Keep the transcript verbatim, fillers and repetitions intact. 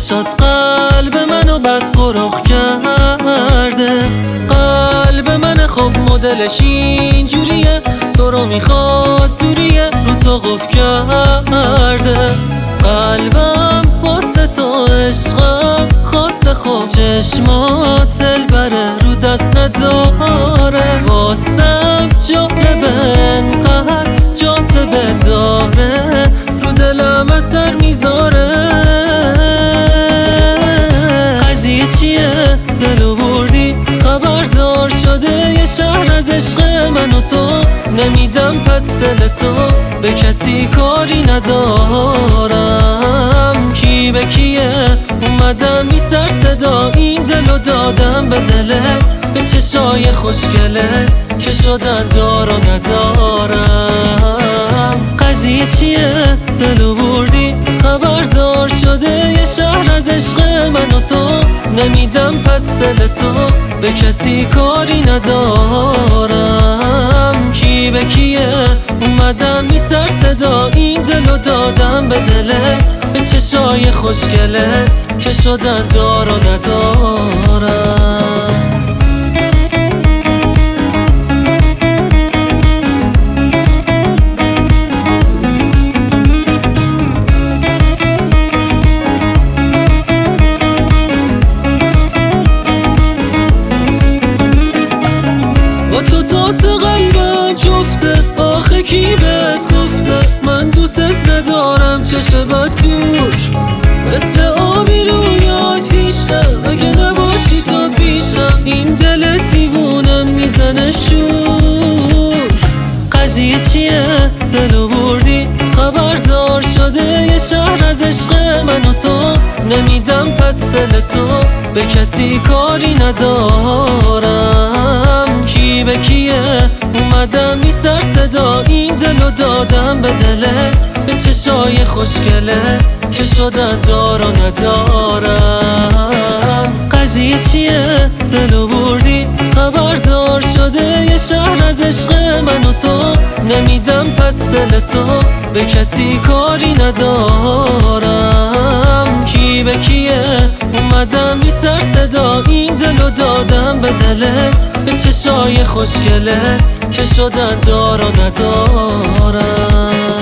چشات قلب منو بد قرخ کرده. قلب من خب مدلش اینجوریه، تو رو میخواد زوریه، رو تو قف کرده. قلبم واسه تو عشقم خواسته، خب چشمات دلبره رو دست نداره. واسم جالبه انقدر جاذبه داره، رو دلم اثر میذاره. قضیه چیه دلو بردی خبردار شده یه شهر از عشق من و تو. نمیدم پس دل تو به کسی کاری ندارم. کی به کیه اومدم بی سر صدا این دلو دادم به دلت، به چشای خوشگلت که شدن دار و ندارم. قضیه چیه دلو بردی خبردار شده یه شهر از عشق من و تو. نمیدم پس دل تو به کسی کاری ندارم. کی به کیه اومدم بی سر صدا این دلو دادم به دلت، به چشای خوشگلت که شدن دار و ندارم. تو تاس قلبم جفته، آخه کی بهت گفته من دوستت ندارم؟ چشه بد دور مثل آبی روی آتیشم، اگه نباشی تو پیشم این دلت دیوونم میزنه شور. قضیه چیه دلو بردی خبردار شده یه شهر از عشق من و تو. نمیدم پس دل تو به کسی کاری ندارم. کی به کیه اومدم بی سر صدا این دلو دادم به دلت، به چشای خوشگلت که شدن دار و ندارم. قضیه چیه دلو بردی خبردار شده یه شهر از عشق من و تو. نمیدم پس دل تو به کسی کاری ندارم. کی به کیه اومدم بی سر صدا این دلو دادم به دلت، به چشای خوشگلت که شدن دار و ندارم.